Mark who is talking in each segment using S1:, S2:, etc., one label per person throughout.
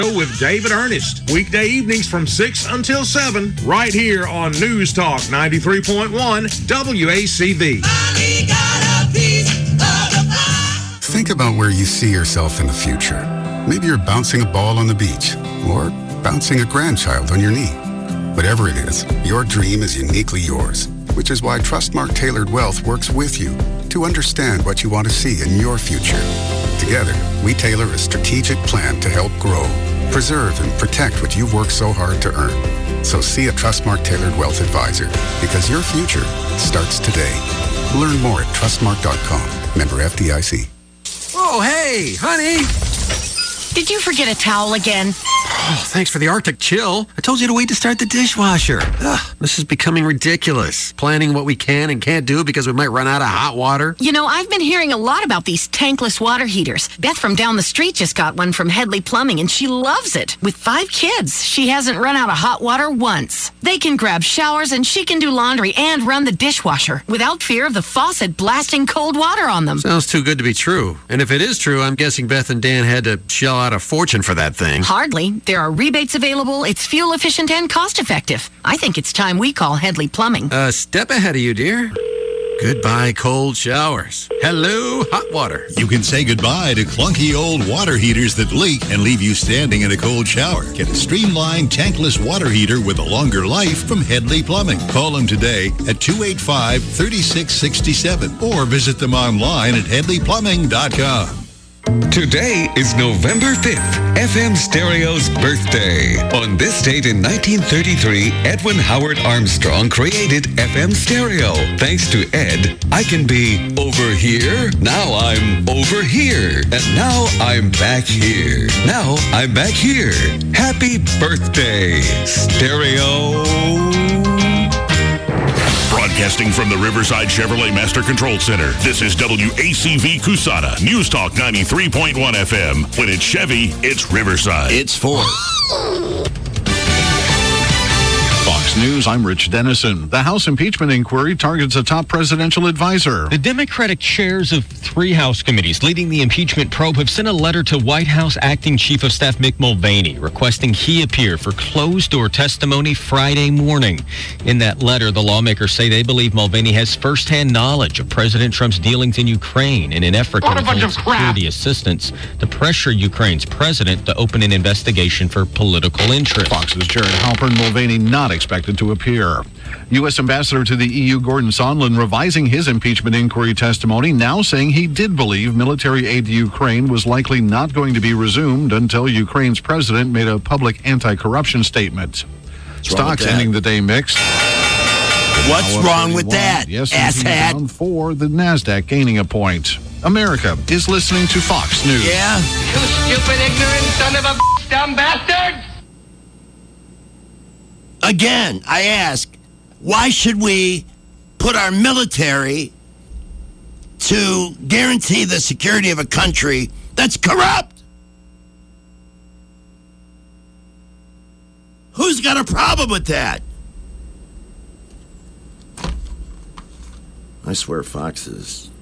S1: With David Ernest, weekday evenings from 6 until 7, right here on News Talk 93.1 WACV.
S2: Think about where you see yourself in the future. Maybe you're bouncing a ball on the beach or bouncing a grandchild on your knee. Whatever it is, your dream is uniquely yours, which is why Trustmark Tailored Wealth works with you to understand what you want to see in your future. Together, we tailor a strategic plan to help grow, preserve, and protect what you've worked so hard to earn. So see a Trustmark Tailored Wealth Advisor, because your future starts today. Learn more at trustmark.com. Member FDIC.
S3: Oh, hey, honey.
S4: Did you forget a towel again?
S3: Oh, thanks for the Arctic chill. I told you to wait to start the dishwasher. Ugh, this is becoming ridiculous. Planning what we can and can't do because we might run out of hot water.
S4: You know, I've been hearing a lot about these tankless water heaters. Beth from down the street just got one from Headley Plumbing, and she loves it. With 5 kids, she hasn't run out of hot water once. They can grab showers, and she can do laundry and run the dishwasher without fear of the faucet blasting cold water on them.
S3: Sounds too good to be true. And if it is true, I'm guessing Beth and Dan had to shell out a fortune for that thing.
S4: Hardly. There are rebates available. It's fuel efficient and cost effective. I think it's time we call Headley Plumbing.
S3: Step ahead of you, dear. Goodbye, cold showers. Hello, hot water.
S5: You can say goodbye to clunky old water heaters that leak and leave you standing in a cold shower. Get a streamlined tankless water heater with a longer life from Headley Plumbing. Call them today at 285-3667 or visit them online at headleyplumbing.com.
S6: Today is November 5th, FM Stereo's birthday. On this date in 1933, Edwin Howard Armstrong created FM Stereo. Thanks to Ed, I can be over here, now I'm over here, and now I'm back here. Now I'm back here. Happy birthday, Stereo.
S7: Broadcasting from the Riverside Chevrolet Master Control Center, this is WACV Cusana, News Talk 93.1 FM. When it's Chevy, it's Riverside.
S8: It's Ford.
S9: Fox News, I'm Rich Dennison. The House impeachment inquiry targets a top presidential advisor.
S10: The Democratic chairs of 3 House committees leading the impeachment probe have sent a letter to White House Acting Chief of Staff Mick Mulvaney requesting he appear for closed-door testimony Friday morning. In that letter, the lawmakers say they believe Mulvaney has firsthand knowledge of President Trump's dealings in Ukraine in an effort to enhance security assistance to pressure Ukraine's president to open an investigation for political interest.
S9: Fox's Jared Halpern. Mulvaney not expected to appear. U.S. Ambassador to the EU Gordon Sondland revising his impeachment inquiry testimony, now saying he did believe military aid to Ukraine was likely not going to be resumed until Ukraine's president made a public anti-corruption statement. Stocks ending the day mixed.
S8: What's wrong with that,
S9: asshat? Down 4, the NASDAQ gaining a point. America is listening to Fox News.
S8: Yeah?
S11: You stupid, ignorant son of a dumb bastard!
S8: Again, I ask, why should we put our military to guarantee the security of a country that's corrupt? Who's got a problem with that? I swear Fox is...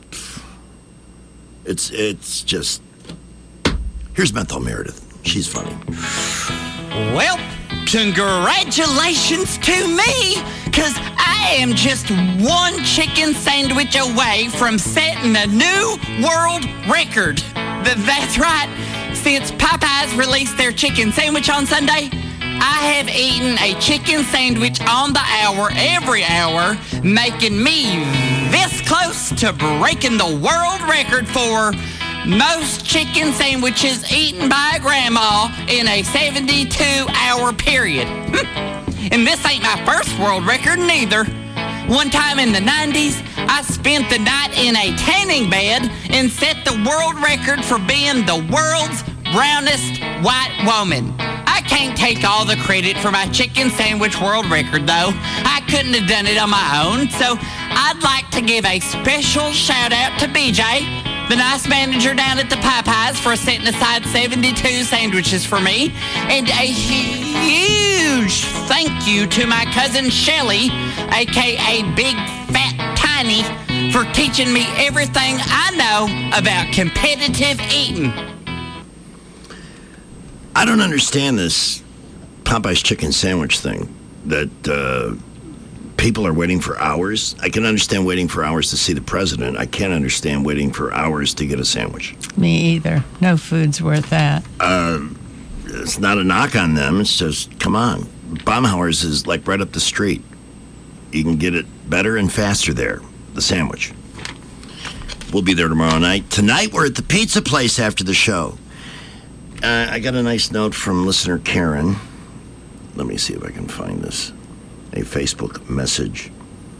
S8: It's just... Here's Bethel Meredith. She's funny.
S12: Well, congratulations to me, because I am just one chicken sandwich away from setting a new world record. That's right. Since Popeyes released their chicken sandwich on Sunday, I have eaten a chicken sandwich on the hour every hour, making me this close to breaking the world record for most chicken sandwiches eaten by a grandma in a 72-hour period. And this ain't my first world record neither. One time in the 90s, I spent the night in a tanning bed and set the world record for being the world's brownest white woman. I can't take all the credit for my chicken sandwich world record, though. I couldn't have done it on my own, so I'd like to give a special shout-out to BJ, the nice manager down at the Popeyes, for setting aside 72 sandwiches for me. And a huge thank you to my cousin Shelly, a.k.a. Big Fat Tiny, for teaching me everything I know about competitive eating.
S8: I don't understand this Popeye's chicken sandwich thing that people are waiting for hours. I can understand waiting for hours to see the president. I can't understand waiting for hours to get a sandwich.
S13: Me either. No food's worth that.
S8: It's not a knock on them. It's just, come on. Baumhauer's is like right up the street. You can get it better and faster there, the sandwich. We'll be there tomorrow night. Tonight, we're at the pizza place after the show. I got a nice note from listener Karen. Let me see if I can find this. A Facebook message.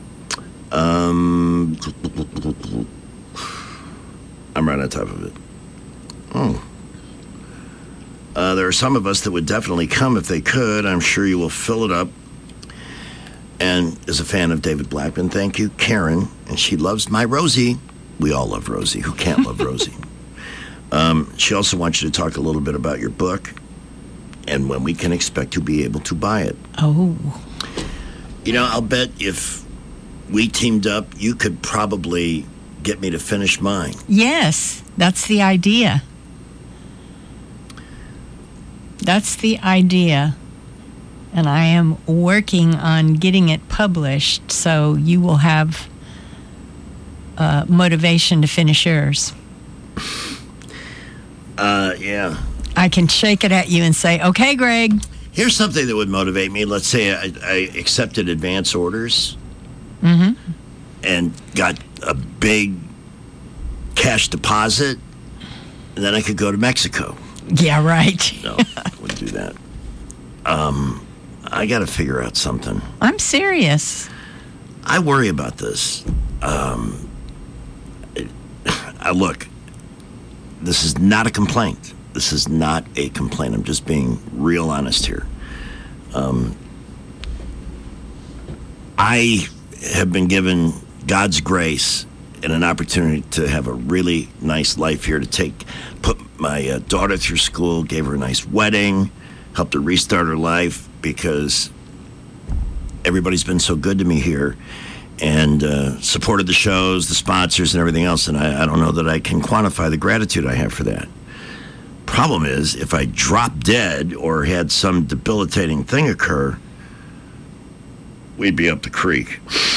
S8: I'm right on top of it. There are some of us that would definitely come if they could. I'm sure you will fill it up. And as a fan of David Blackman, thank you, Karen. And she loves my Rosie. We all love Rosie. Who can't love Rosie? She also wants you to talk a little bit about your book and when we can expect to be able to buy it.
S13: Oh.
S8: You know, I'll bet if we teamed up, you could probably get me to finish mine.
S13: Yes, that's the idea. That's the idea. And I am working on getting it published, so you will have motivation to finish yours.
S8: Yeah.
S13: I can shake it at you and say, okay, Greg.
S8: Here's something that would motivate me. Let's say I accepted advance orders and got a big cash deposit, and then I could go to Mexico.
S13: Yeah, right.
S8: No, I wouldn't do that. I got to figure out something.
S13: I'm serious.
S8: I worry about this. Look, this is not a complaint. This is not a complaint. I'm just being real honest here. I have been given God's grace and an opportunity to have a really nice life here, to put my daughter through school, gave her a nice wedding, helped her restart her life, because everybody's been so good to me here and supported the shows, the sponsors, and everything else. And I don't know that I can quantify the gratitude I have for that. Problem is, if I dropped dead or had some debilitating thing occur, we'd be up the creek.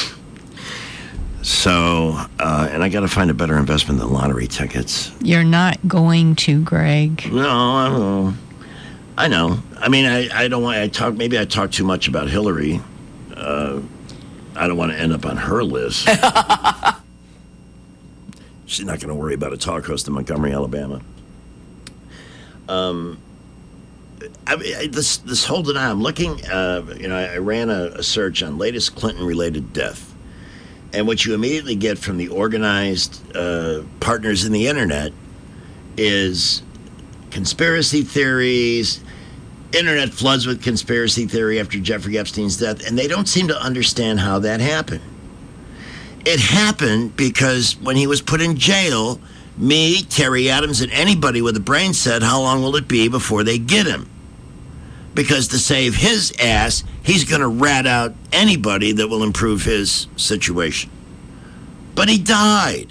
S8: So, and I got to find a better investment than lottery tickets.
S13: You're not going to, Greg.
S8: No, I know. I mean, I don't want. Maybe I talk too much about Hillary. I don't want to end up on her list. She's not going to worry about a talk host in Montgomery, Alabama. This whole denial, I'm looking, I ran a search on latest Clinton-related death. And what you immediately get from the organized partners in the internet is conspiracy theories. Internet floods with conspiracy theory after Jeffrey Epstein's death, and they don't seem to understand how that happened. It happened because when he was put in jail, me, Terry Adams, and anybody with a brain said, how long will it be before they get him? Because to save his ass, he's going to rat out anybody that will improve his situation. But he died.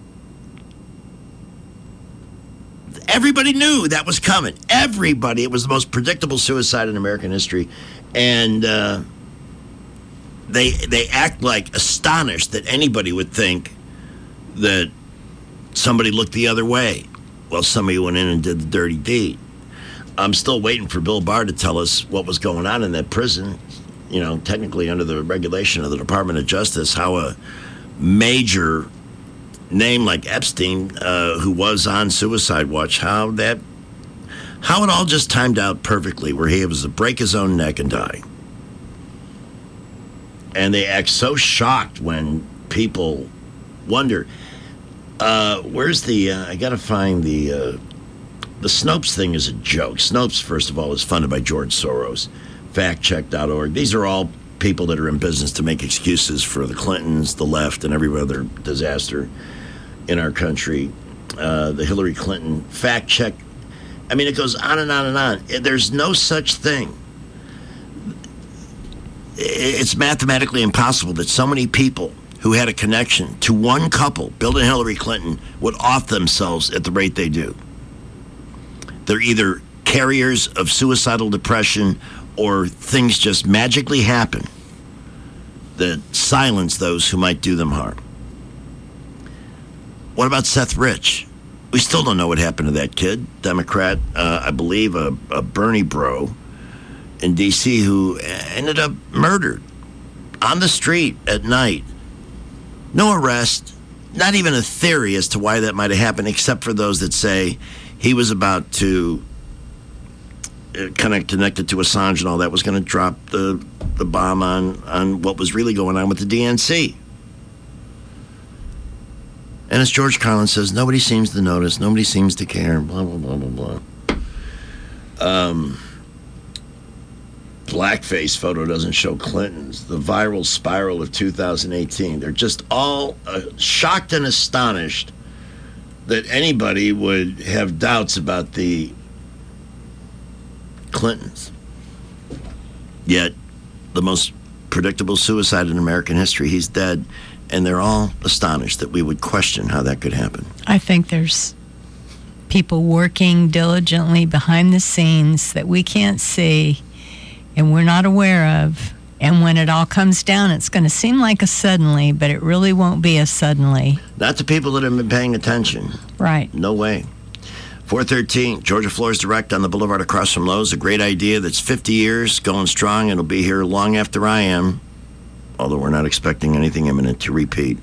S8: Everybody knew that was coming. Everybody. It was the most predictable suicide in American history. And they act like astonished that anybody would think that somebody looked the other way. Well, somebody went in and did the dirty deed. I'm still waiting for Bill Barr to tell us what was going on in that prison. You know, technically under the regulation of the Department of Justice, how a major name like Epstein, who was on suicide watch, how it all just timed out perfectly, where he was to break his own neck and die. And they act so shocked when people wonder, where's the, I gotta find the Snopes thing is a joke. Snopes, first of all, is funded by George Soros. Factcheck.org. These are all people that are in business to make excuses for the Clintons, the left, and every other disaster in our country. The Hillary Clinton fact check. I mean, it goes on and on and on. There's no such thing. It's mathematically impossible that so many people who had a connection to one couple, Bill and Hillary Clinton, would off themselves at the rate they do. They're either carriers of suicidal depression, or things just magically happen that silence those who might do them harm. What about Seth Rich? We still don't know what happened to that kid, Democrat, I believe a Bernie bro in D.C. who ended up murdered on the street at night. No arrest, not even a theory as to why that might have happened, except for those that say he was about to kind of connected to Assange and all that, was going to drop the bomb on what was really going on with the DNC. And as George Carlin says, nobody seems to notice, nobody seems to care, blah, blah, blah, blah, blah. Blackface photo doesn't show Clinton's. The viral spiral of 2018. They're just all shocked and astonished that anybody would have doubts about the Clintons. Yet, the most predictable suicide in American history, he's dead, and they're all astonished that we would question how that could happen.
S13: I think there's people working diligently behind the scenes that we can't see and we're not aware of. And when it all comes down, it's going to seem like a suddenly, but it really won't be a suddenly.
S8: Not to people that have been paying attention.
S13: Right.
S8: No way. 413, Georgia Floors Direct on the Boulevard across from Lowe's. A great idea that's 50 years, going strong, and it'll be here long after I am, although we're not expecting anything imminent to repeat.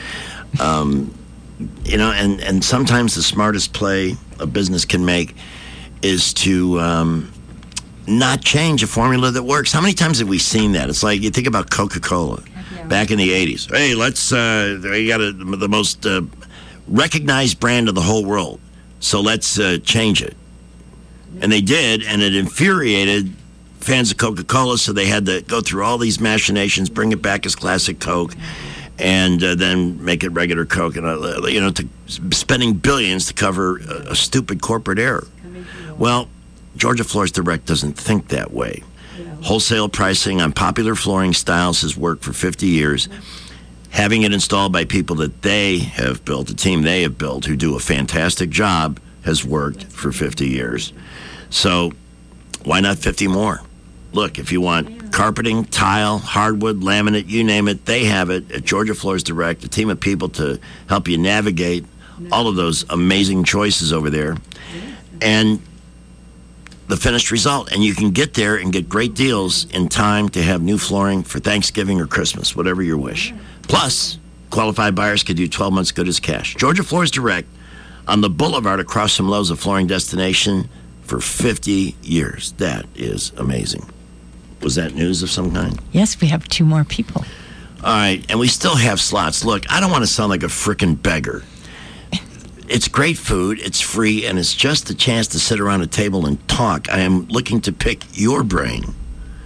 S8: You know, and sometimes the smartest play a business can make is to not change a formula that works. How many times have we seen that? It's like, you think about Coca-Cola back in the 80s. Hey, let's, you got the most recognized brand of the whole world. So let's change it. And they did, and it infuriated fans of Coca-Cola, so they had to go through all these machinations, bring it back as classic Coke, and then make it regular Coke, and you know, spending billions to cover a stupid corporate error. Well, Georgia Floors Direct doesn't think that way. Wholesale pricing on popular flooring styles has worked for 50 years. Having it installed by people that they have built, a team they have built, who do a fantastic job, has worked for 50 years. So why not 50 more? Look, if you want carpeting, tile, hardwood, laminate, you name it, they have it at Georgia Floors Direct, a team of people to help you navigate all of those amazing choices over there. And the finished result. And you can get there and get great deals in time to have new flooring for Thanksgiving or Christmas, whatever your wish. Plus, qualified buyers could do 12 months good as cash. Georgia Floors Direct on the Boulevard across from Lowe's, a flooring destination for 50 years. That is amazing. Was that news of some kind?
S13: Yes, we have 2 more people.
S8: All right, and we still have slots. Look, I don't want to sound like a frickin' beggar. It's great food, it's free, and it's just a chance to sit around a table and talk. I am looking to pick your brain.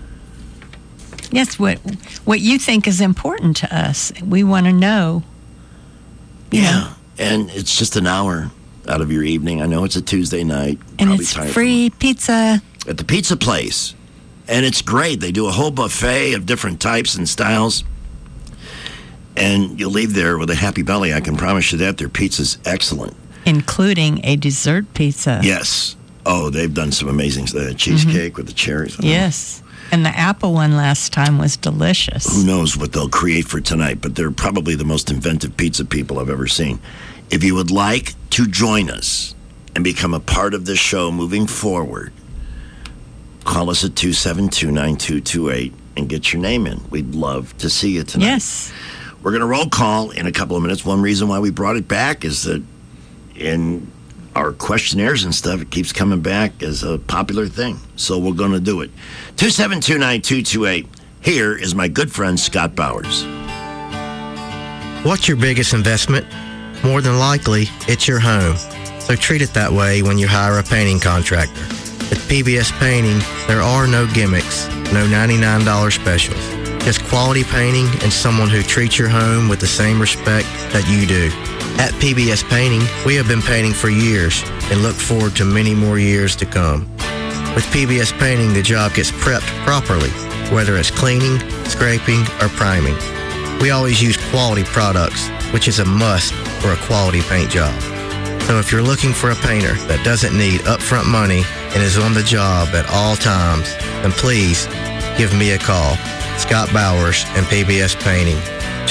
S13: Yes, what you think is important to us. We want to know.
S8: Yeah, and it's just an hour out of your evening. I know it's a Tuesday night.
S13: And it's free pizza.
S8: At the pizza place. And it's great. They do a whole buffet of different types and styles. And you'll leave there with a happy belly. I can promise you that. Their pizza's excellent.
S13: Including a dessert pizza.
S8: Yes. Oh, they've done some amazing cheesecake with the cherries.
S13: Yes. And the apple one last time was delicious.
S8: Who knows what they'll create for tonight, but they're probably the most inventive pizza people I've ever seen. If you would like to join us and become a part of this show moving forward, call us at 272-9228 and get your name in. We'd love to see you tonight.
S13: Yes.
S8: We're going to roll call in a couple of minutes. One reason why we brought it back is that in our questionnaires and stuff, it keeps coming back as a popular thing. So we're going to do it. 272-9228. Here is my good friend, Scott Bowers.
S14: What's your biggest investment? More than likely, it's your home. So treat it that way when you hire a painting contractor. At PBS Painting, there are no gimmicks, no $99 specials. Just quality painting and someone who treats your home with the same respect that you do. At PBS Painting, we have been painting for years and look forward to many more years to come. With PBS Painting, the job gets prepped properly, whether it's cleaning, scraping, or priming. We always use quality products, which is a must for a quality paint job. So if you're looking for a painter that doesn't need upfront money and is on the job at all times, then please give me a call. Scott Bowers and PBS Painting,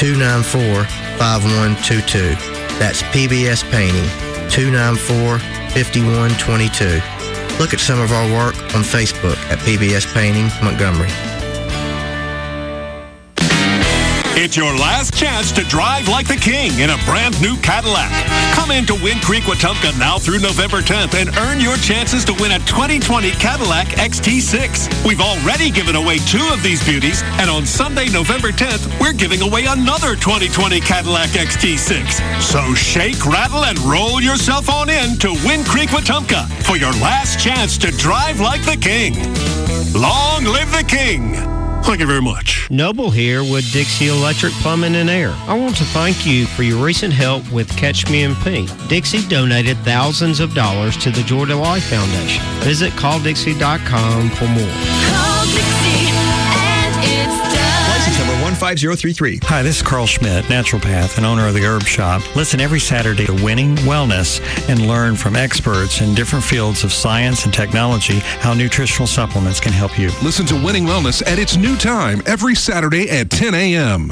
S14: 294-5122. That's PBS Painting, 294-5122. Look at some of our work on Facebook at PBS Painting Montgomery.
S15: It's your last chance to drive like the king in a brand new Cadillac. Come in to Wind Creek Wetumpka now through November 10th and earn your chances to win a 2020 Cadillac XT6. We've already given away 2 of these beauties, and on Sunday, November 10th, we're giving away another 2020 Cadillac XT6. So shake, rattle, and roll yourself on in to Wind Creek Wetumpka for your last chance to drive like the king. Long live the king. Thank you very much.
S16: Noble here with Dixie Electric Plumbing and Air. I want to thank you for your recent help with Catch Me in Pink. Dixie donated thousands of dollars to the Georgia Life Foundation. Visit calldixie.com for more.
S17: Call Dixie and it's done.
S18: License number 15033.
S19: Hi, this is Carl Schmidt, naturopath and owner of the Herb Shop. Listen every Saturday to Winning Wellness and learn from experts in different fields of science and technology how nutritional supplements can help you.
S20: Listen to Winning Wellness at its new time every Saturday at 10 a.m.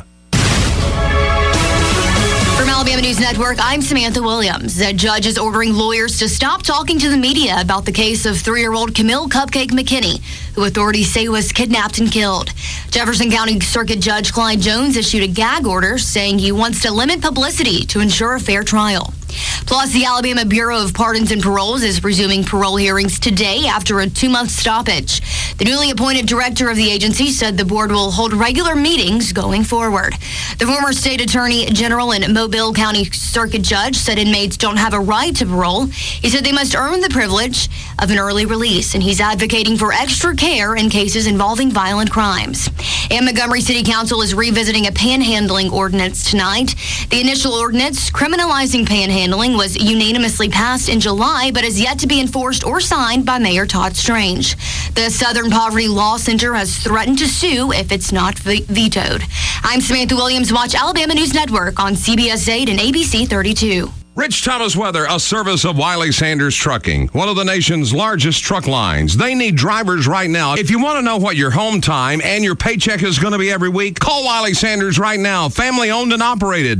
S21: From Alabama News Network, I'm Samantha Williams. A judge is ordering lawyers to stop talking to the media about the case of 3-year-old Camille Cupcake McKinney, who authorities say was kidnapped and killed. Jefferson County Circuit Judge Clyde Jones issued a gag order saying he wants to limit publicity to ensure a fair trial. Plus, the Alabama Bureau of Pardons and Paroles is resuming parole hearings today after a 2-month stoppage. The newly appointed director of the agency said the board will hold regular meetings going forward. The former state attorney general and Mobile County Circuit Judge said inmates don't have a right to parole. He said they must earn the privilege of an early release, and he's advocating for extra care in cases involving violent crimes. And Montgomery City Council is revisiting a panhandling ordinance tonight. The initial ordinance criminalizing panhandling was unanimously passed in July, but is yet to be enforced or signed by Mayor Todd Strange. The Southern Poverty Law Center has threatened to sue if it's not vetoed. I'm Samantha Williams. Watch Alabama News Network on CBS 8 and ABC 32.
S1: Rich Thomas Weather, a service of Wiley Sanders Trucking, one of the nation's largest truck lines. They need drivers right now. If you want to know what your home time and your paycheck is going to be every week, call Wiley Sanders right now. Family owned and operated.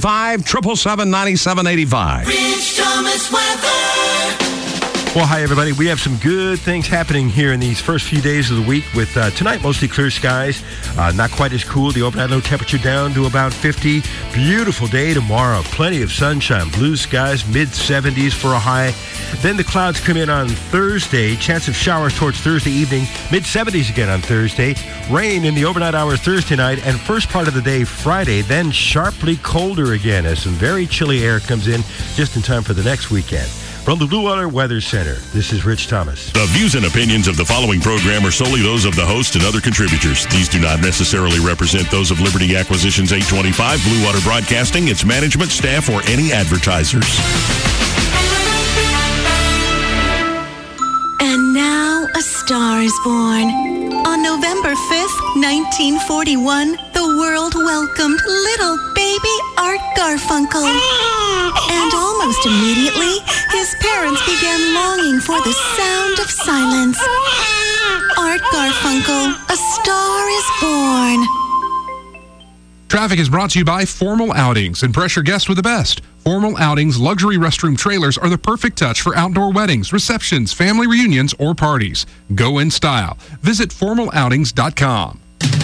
S1: 855-777-9785.
S17: Rich Thomas Weather.
S22: Well, hi, everybody. We have some good things happening here in these first few days of the week with tonight mostly clear skies. Not quite as cool. The overnight low temperature down to about 50. Beautiful day tomorrow. Plenty of sunshine. Blue skies, mid-70s for a high. Then the clouds come in on Thursday. Chance of showers towards Thursday evening. Mid-70s again on Thursday. Rain in the overnight hours Thursday night and first part of the day Friday. Then sharply colder again as some very chilly air comes in just in time for the next weekend. From the Blue Water Weather Center, this is Rich Thomas.
S7: The views and opinions of the following program are solely those of the host and other contributors. These do not necessarily represent those of Liberty Acquisitions 825, Blue Water Broadcasting, its management, staff, or any advertisers.
S17: And now a star is born. On November 5th, 1941, the world welcomed little baby Art Garfunkel. And almost immediately, his parents began longing for the sound of silence. Art Garfunkel, a star is born.
S20: Traffic is brought to you by Formal Outings. Impress your guests with the best. Formal Outings luxury restroom trailers are the perfect touch for outdoor weddings, receptions, family reunions, or parties. Go in style. Visit formaloutings.com.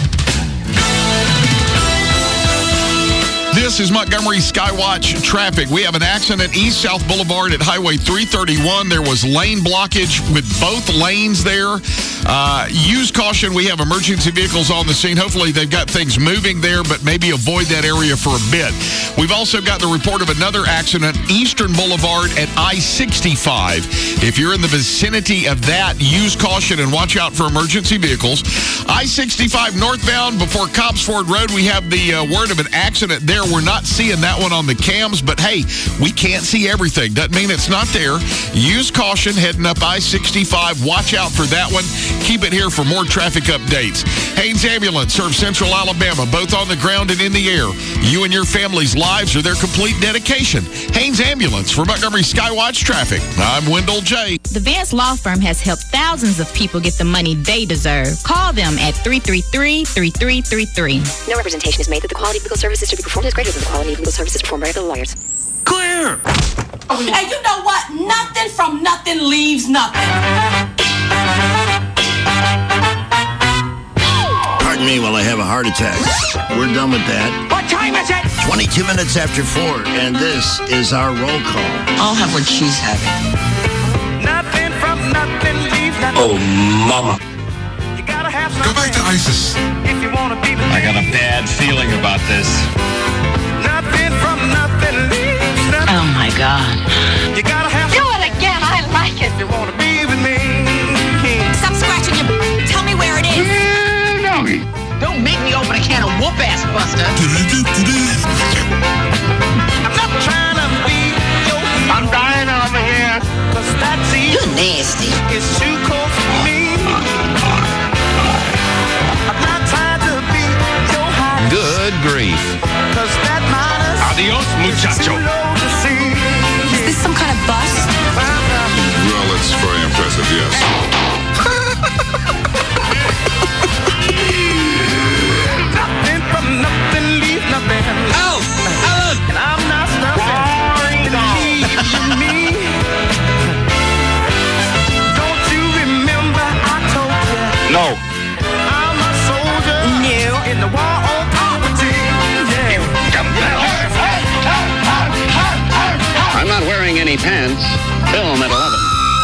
S23: This is Montgomery Skywatch traffic. We have an accident east-south Boulevard at Highway 331. There was lane blockage with both lanes there. Use caution. We have emergency vehicles on the scene. Hopefully they've got things moving there, but maybe avoid that area for a bit. We've also got the report of another accident, Eastern Boulevard at I-65. If you're in the vicinity of that, use caution and watch out for emergency vehicles. I-65 northbound before Cobbs Ford Road, we have the word of an accident there. We're not seeing that one on the cams, but hey, we can't see everything. Doesn't mean it's not there. Use caution heading up I-65. Watch out for that one. Keep it here for more traffic updates. Haynes Ambulance serves Central Alabama, both on the ground and in the air. You and your family's lives are their complete dedication. Haynes Ambulance for Montgomery Skywatch Traffic. I'm Wendell J.
S2: The Vance Law Firm has helped thousands of people get the money they deserve. Call them at 333-3333.
S3: No representation is made that the quality of legal services to be performed is greater than the quality of legal services performed by other lawyers.
S12: Clear! And you know what? Nothing from nothing leaves nothing.
S8: Pardon me while I have a heart attack. We're done with that.
S12: What time is it?
S8: 22 minutes after 4, and this is our roll call.
S12: I'll have what she's having.
S11: Nothing from nothing leaves nothing.
S1: Oh, mama.
S11: You gotta have
S1: Go back to ISIS.
S11: if you wanna be with
S10: I got a bad feeling about this.
S11: nothing from nothing leaves nothing.
S12: Oh my God.
S11: You gotta have
S12: Do it again. I like it.
S11: if you wanna be with me.
S2: Stop scratching your... Tell me where it is.
S12: Don't make me open a can of whoop-ass, Buster.
S11: I'm not trying to be your hero.
S12: I'm dying over here.
S11: 'Cause that's easy.
S12: You're nasty.
S11: It's too cold for me. I'm not trying to be your high.
S1: Good grief.
S11: 'Cause that minus
S1: Adios,
S11: is
S1: muchacho.
S11: too low to see.
S2: Is this some kind of bus?
S4: Well, it's very impressive, yes.
S11: Nothing from nothing leaves nothing.
S12: Oh, Alan.
S11: And I'm not stuffing. Believe you me. Don't you remember I told you?
S1: No.
S11: I'm a soldier.
S12: No.
S11: In the war on poverty. Yeah.
S24: I'm not wearing any pants. Film at 11.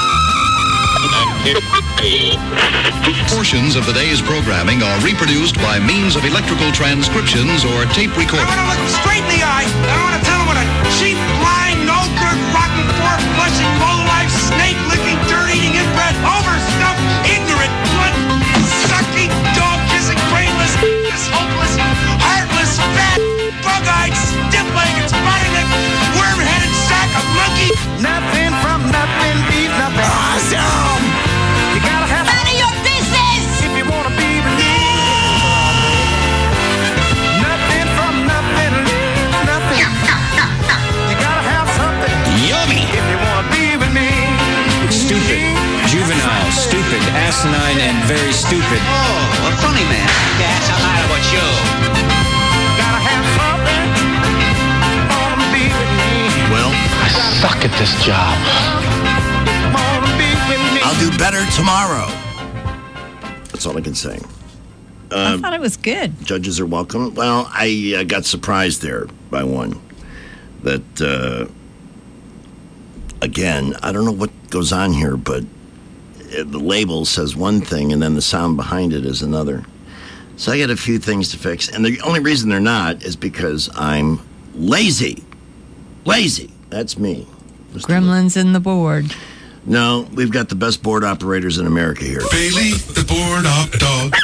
S5: Portions of the day's programming are reproduced by means of electrical transcriptions or tape recording.
S11: I want to look him straight in the eye. I want to tell him what a cheap, lying, no good, rotten, four-flushing, low-life, snake-licking, dirt-eating, inbred, overstuffed, ignorant, blood-sucking, dog-kissing, brainless, hopeless, heartless, fat, bug-eyed, stiff-legged, spotted-necked, worm-headed sack of monkey. Nothing from nothing leaves nothing. Awesome! You gotta have
S12: None of your business.
S11: if you wanna be with me. Nothing from nothing leaves nothing. You gotta have something
S10: Yummy.
S11: if you wanna be with me.
S10: Stupid, juvenile, stupid, asinine, and very stupid.
S12: Oh, a funny man. That's a lot about you.
S11: Gotta have something. Wanna be with me.
S8: Well,
S10: I suck at this job.
S11: Wanna be with me.
S8: I'll do better tomorrow. That's all I can say.
S13: I thought it was good.
S8: Judges are welcome. Well, I got surprised there by one. That, again, I don't know what goes on here, but the label says one thing and then the sound behind it is another. So I got a few things to fix. And the only reason they're not is because I'm lazy. Lazy. That's me.
S13: Gremlins in the board.
S8: No, we've got the best board operators in America here.
S1: Bailey, the board op dog.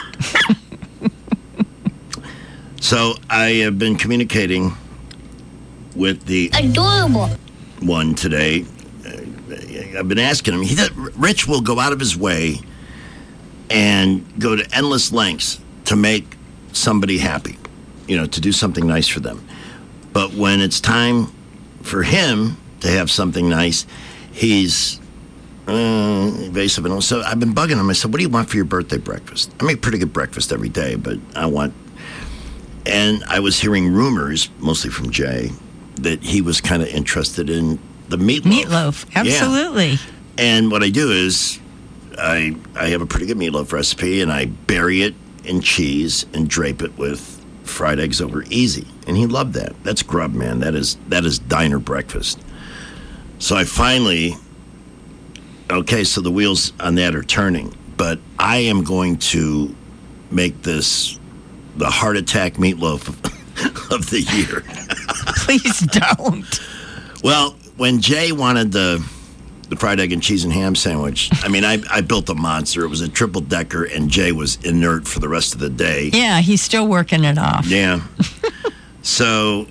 S8: So I have been communicating with the
S21: Adorable.
S8: one today. I've been asking him. Rich will go out of his way and go to endless lengths to make somebody happy, to do something nice for them. But when it's time for him to have something nice, he's evasive. And so I've been bugging him. I said, what do you want for your birthday breakfast? I make pretty good breakfast every day, but I want... And I was hearing rumors, mostly from Jay, that he was kind of interested in the meatloaf.
S13: Meatloaf, absolutely.
S8: Yeah. And what I do is I have a pretty good meatloaf recipe, and I bury it in cheese and drape it with fried eggs over easy. And he loved that. That's grub, man. That is diner breakfast. So I finally... Okay, so the wheels on that are turning. But I am going to make this the heart attack meatloaf of the year.
S13: Please don't.
S8: Well, when Jay wanted the fried egg and cheese and ham sandwich, I built a monster. It was a triple decker, and Jay was inert for the rest of the day.
S13: Yeah, he's still working it off.
S8: Yeah. So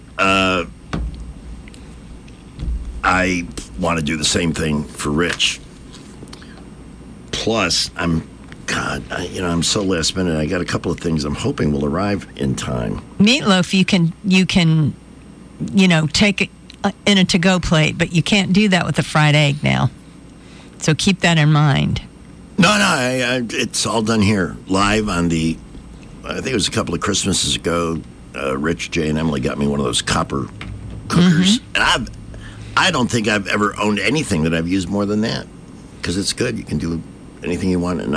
S8: I want to do the same thing for Rich. Plus, I'm so last minute. I got a couple of things I'm hoping will arrive in time.
S13: Meatloaf, you can, take it in a to-go plate, but you can't do that with a fried egg now. So keep that in mind.
S8: No, it's all done here, live on the, I think it was a couple of Christmases ago, Rich, Jay, and Emily got me one of those copper cookers. And I don't think I've ever owned anything that I've used more than that, because it's good. You can do anything you want. And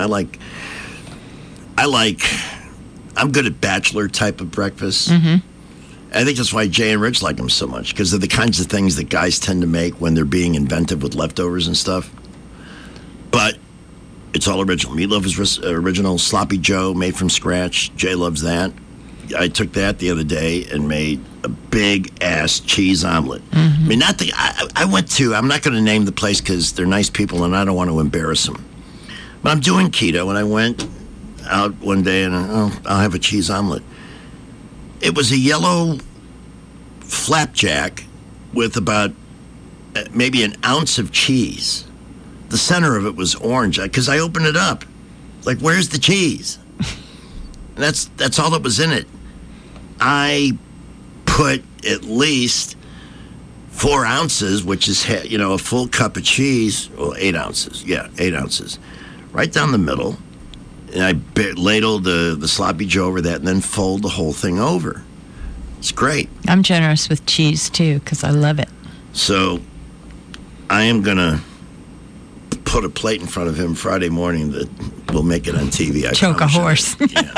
S8: I'm good at bachelor type of breakfast. I think that's why Jay and Rich like them so much, because they're the kinds of things that guys tend to make when they're being inventive with leftovers and stuff. But it's all original. Meatloaf is original. Sloppy Joe, made from scratch. Jay loves that. I took that the other day and made a big-ass cheese omelet. I mean, I went to, I'm not going to name the place because they're nice people and I don't want to embarrass them. But I'm doing keto, and I went out one day and I'll have a cheese omelet. It was a yellow flapjack with about maybe an ounce of cheese. The center of it was orange because I opened it up. Like, where's the cheese? And that's all that was in it. I put at least 4 ounces, which is, a full cup of cheese. Well, 8 ounces. Yeah, 8 ounces. Right down the middle. And I ladled the sloppy Joe over that and then fold the whole thing over. It's great.
S13: I'm generous with cheese, too, because I love it.
S8: So I am going to put a plate in front of him Friday morning that will make it on TV.
S13: Choke a horse.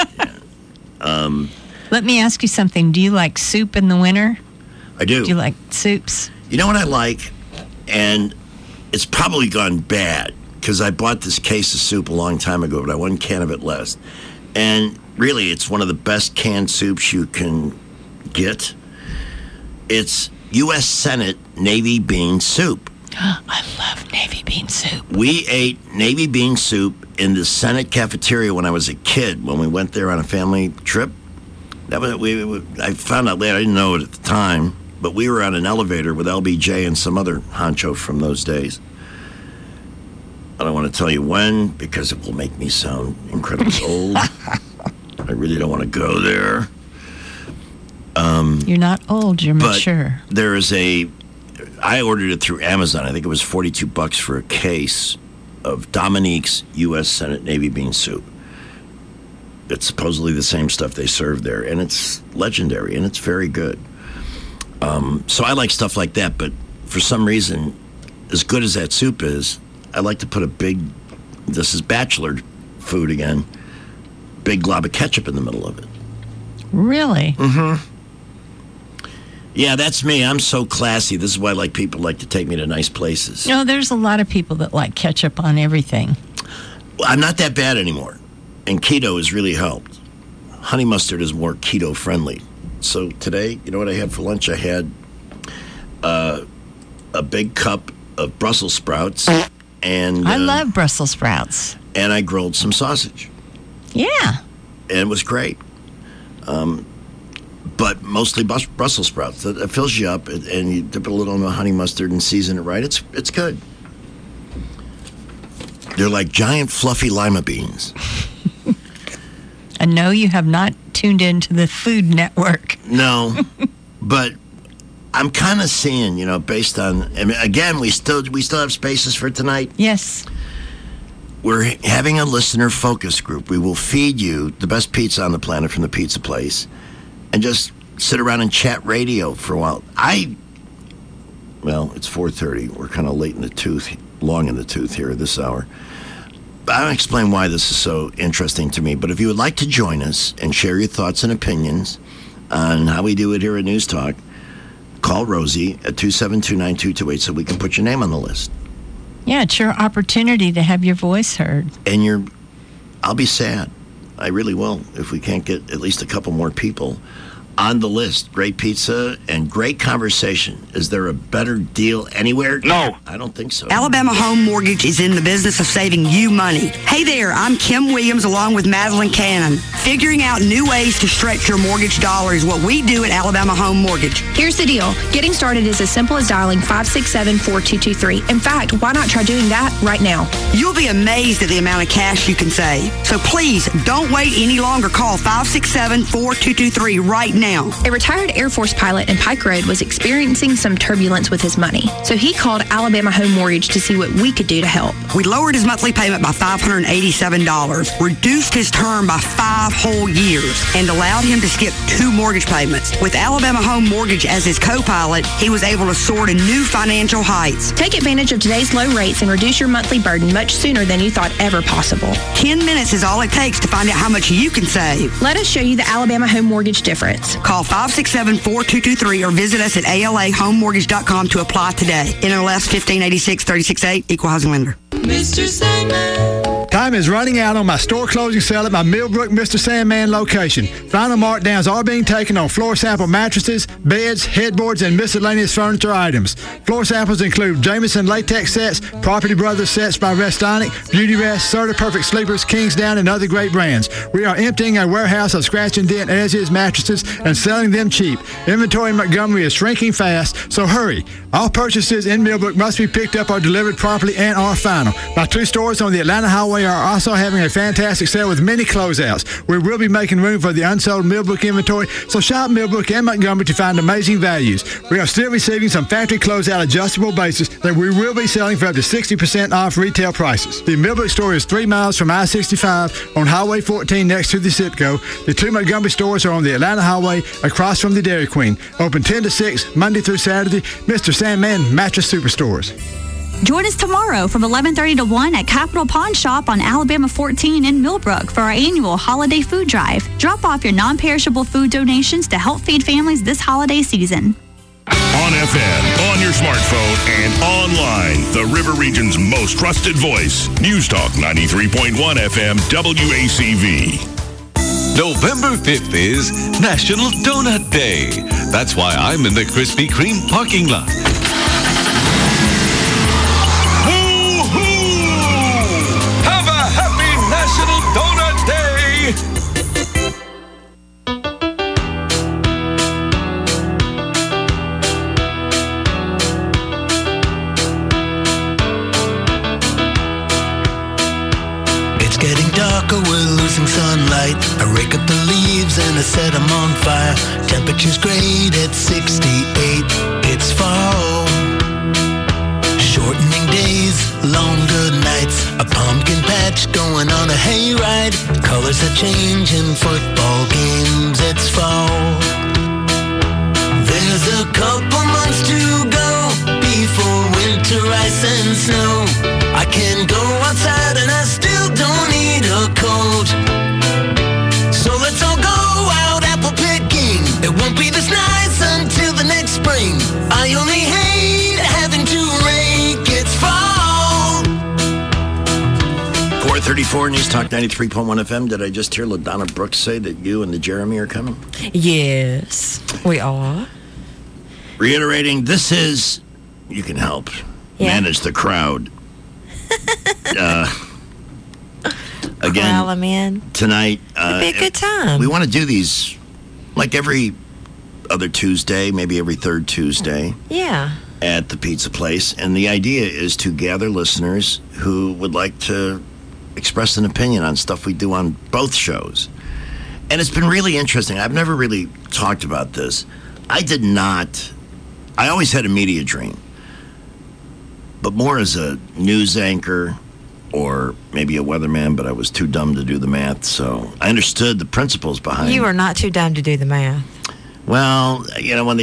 S13: Let me ask you something. Do you like soup in the winter?
S8: I do.
S13: Do you like soups?
S8: You know what I like? And it's probably gone bad because I bought this case of soup a long time ago, but I one can of it left. And really, it's one of the best canned soups you can get. It's U.S. Senate Navy bean soup.
S13: I love Navy bean soup.
S8: We ate Navy bean soup in the Senate cafeteria when I was a kid, when we went there on a family trip. I found out later, I didn't know it at the time, but we were on an elevator with LBJ and some other honcho from those days. I don't want to tell you when, because it will make me sound incredibly old. I really don't want to go there.
S13: You're not old, you're mature.
S8: There is I ordered it through Amazon. I think it was $42 for a case of Dominique's U.S. Senate Navy bean soup. It's supposedly the same stuff they serve there, and it's legendary, and it's very good. So I like stuff like that, but for some reason, as good as that soup is, I like to put this is bachelor food again, big glob of ketchup in the middle of it.
S13: Really?
S8: Mm-hmm. Yeah, that's me. I'm so classy. This is why people like to take me to nice places.
S13: No, there's a lot of people that like ketchup on everything.
S8: Well, I'm not that bad anymore. And keto has really helped. Honey mustard is more keto friendly. So today, you know what I had for lunch? I had a big cup of Brussels sprouts. And
S13: I love Brussels sprouts.
S8: And I grilled some sausage.
S13: Yeah.
S8: And it was great. But mostly Brussels sprouts. That fills you up, and you dip it a little in the honey mustard and season it right. It's good. They're like giant fluffy lima beans.
S13: And no, you have not tuned into the Food Network.
S8: No, but I'm kind of seeing, based on. I mean, again, we still have spaces for tonight.
S13: Yes.
S8: We're having a listener focus group. We will feed you the best pizza on the planet from the pizza place, and just sit around and chat radio for a while. It's 4:30. We're kind of long in the tooth here at this hour. But I'll explain why this is so interesting to me. But if you would like to join us and share your thoughts and opinions on how we do it here at News Talk, call Rosie at 272-9228 so we can put your name on the list.
S13: Yeah, it's your opportunity to have your voice heard.
S8: And I'll be sad. I really will if we can't get at least a couple more people on the list. Great pizza and great conversation. Is there a better deal anywhere?
S6: No.
S8: I don't think so.
S6: Alabama Home Mortgage is in the business of saving you money. Hey there, I'm Kim Williams along with Madeline Cannon. Figuring out new ways to stretch your mortgage dollar is what we do at Alabama Home Mortgage.
S9: Here's the deal. Getting started is as simple as dialing 567-4223. In fact, why not try doing that right now?
S6: You'll be amazed at the amount of cash you can save. So please, don't wait any longer. Call 567-4223 right now now.
S9: A retired Air Force pilot in Pike Road was experiencing some turbulence with his money, so he called Alabama Home Mortgage to see what we could do to help.
S6: We lowered his monthly payment by $587, reduced his term by 5 whole years, and allowed him to skip 2 mortgage payments. With Alabama Home Mortgage as his co-pilot, he was able to soar to new financial heights.
S9: Take advantage of today's low rates and reduce your monthly burden much sooner than you thought ever possible.
S6: 10 minutes is all it takes to find out how much you can save.
S9: Let us show you the Alabama Home Mortgage difference.
S6: Call 567-4223 or visit us at alahomemortgage.com to apply today. NMLS 1586-368, Equal Housing Lender.
S14: Mr. Sandman. Time is running out on my store closing sale at my Millbrook Mr. Sandman location. Final markdowns are being taken on floor sample mattresses, beds, headboards, and miscellaneous furniture items. Floor samples include Jameson latex sets, Property Brothers sets by Restonic, Beauty Rest, Serta Perfect Sleepers, Kingsdown, and other great brands. We are emptying our warehouse of scratch and dent as-is mattresses and selling them cheap. Inventory in Montgomery is shrinking fast, so hurry. All purchases in Millbrook must be picked up or delivered promptly and are final. My 2 stores on the Atlanta Highway are also having a fantastic sale with many closeouts. We will be making room for the unsold Millbrook inventory, so shop Millbrook and Montgomery to find amazing values. We are still receiving some factory closeout adjustable bases that we will be selling for up to 60% off retail prices. The Millbrook store is 3 miles from I-65 on Highway 14 next to the Citgo. The 2 Montgomery stores are on the Atlanta Highway across from the Dairy Queen. Open 10 to 6, Monday through Saturday. Mr. Sandman Mattress Superstores.
S15: Join us tomorrow from 11:30 to 1 at Capitol Pawn Shop on Alabama 14 in Millbrook for our annual holiday food drive. Drop off your non-perishable food donations to help feed families this holiday season.
S7: On FM, on your smartphone, and online, the River Region's most trusted voice. News Talk 93.1 FM WACV.
S16: November 5th is National Donut Day. That's why I'm in the Krispy Kreme parking lot.
S11: Have a happy National Donut Day!
S18: It's getting darker, we're losing sunlight. I rake up the leaves and I set them on fire. Temperature's great at 68. It's fall. Shortening days, longer nights. A pumpkin patch going on a hayride. Colors are changing, football games, it's fall. There's a couple months to go before winter, ice and snow. I can go outside and I still don't need a coat. So let's all go out apple picking. It won't be this nice until the next spring. I only hate having to rake, it's fall.
S8: 434 News Talk 93.1 FM. Did I just hear LaDonna Brooks say that you and the Jeremy are coming?
S25: Yes, we are.
S8: Reiterating, this is, you can help manage the crowd. Again,
S25: Corral 'em in.
S8: Tonight.
S25: It'd be a good time.
S8: We want to do these like every other Tuesday, maybe every third Tuesday.
S25: Yeah.
S8: At the pizza place. And the idea is to gather listeners who would like to express an opinion on stuff we do on both shows. And it's been really interesting. I've never really talked about this. I always had a media dream, but more as a news anchor or maybe a weatherman, but I was too dumb to do the math, so I understood the principles behind it.
S25: You were not too dumb to do the math.
S8: Well, you know,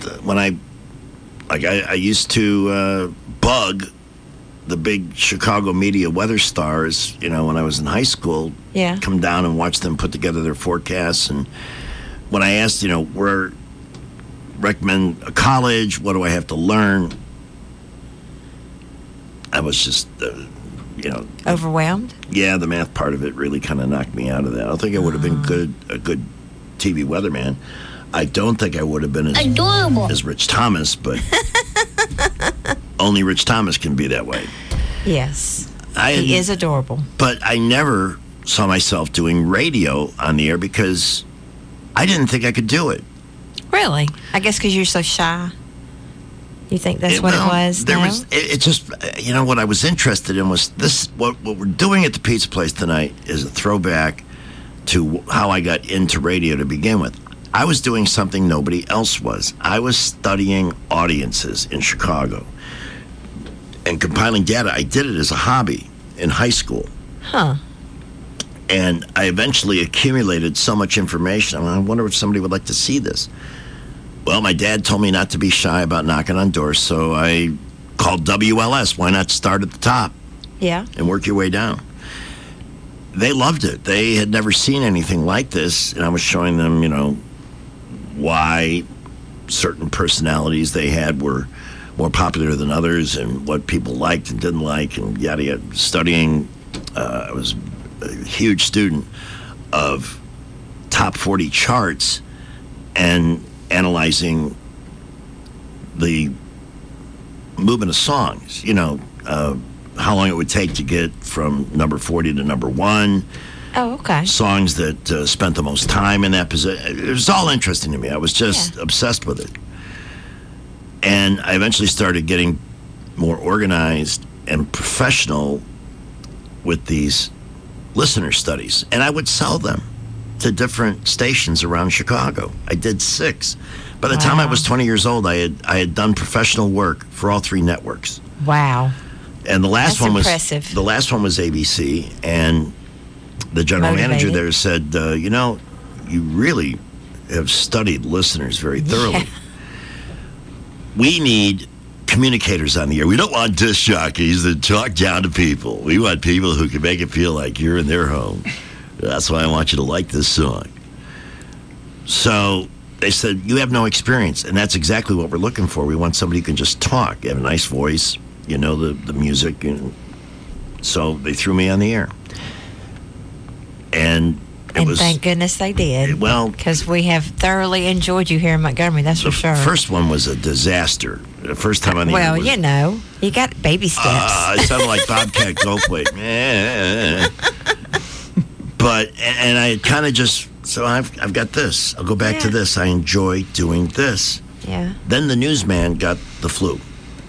S8: I used to bug the big Chicago media weather stars, you know, when I was in high school.
S25: Yeah.
S8: Come down and watch them put together their forecasts. And when I asked, you know, where recommend a college, what do I have to learn? I was just, you know.
S25: Overwhelmed?
S8: Yeah, the math part of it really kind of knocked me out of that. I don't think I would have been a good TV weatherman. I don't think I would have been as Rich Thomas, but only Rich Thomas can be that way.
S25: Yes. He is adorable.
S8: But I never saw myself doing radio on the air because I didn't think I could do it.
S25: Really? I guess because you're so shy. You think that's what it was?
S8: It just, you know, what I was interested in was this, what we're doing at the pizza place tonight is a throwback to how I got into radio to begin with. I was doing something nobody else was. I was studying audiences in Chicago and compiling data. I did it as a hobby in high school.
S25: Huh.
S8: And I eventually accumulated so much information. I wonder if somebody would like to see this. Well, my dad told me not to be shy about knocking on doors, so I called WLS. Why not start at the top?
S25: Yeah.
S8: And work your way down. They loved it. They had never seen anything like this, and I was showing them, why certain personalities they had were more popular than others and what people liked and didn't like and yada yada. Studying, I was a huge student of top 40 charts and analyzing the movement of songs, how long it would take to get from number 40 to number 1.
S25: Oh, okay.
S8: Songs that spent the most time in that position. It was all interesting to me. I was just obsessed with it. And I eventually started getting more organized and professional with these listener studies. And I would sell them to different stations around Chicago. I did 6. By the time I was 20 years old, I had done professional work for all 3 networks.
S25: Wow.
S8: And the last
S25: That's
S8: one
S25: impressive.
S8: The last one was ABC, and the general manager there said, you really have studied listeners very thoroughly. Yeah. We need communicators on the air. We don't want disc jockeys that talk down to people. We want people who can make it feel like you're in their home. That's why I want you to like this song. So they said, you have no experience, and that's exactly what we're looking for. We want somebody who can just talk. You have a nice voice, the music. And so they threw me on the air. And
S25: thank goodness they did.
S8: Well,
S25: because we have thoroughly enjoyed you here in Montgomery, that's for sure.
S8: The first one was a disaster. The first time on the air.
S25: Well, you got baby steps.
S8: It sounded like Bobcat Goldthwait. But, and I kind of just, so I've got this. I'll go back to this. I enjoy doing this.
S25: Yeah.
S8: Then the newsman got the flu.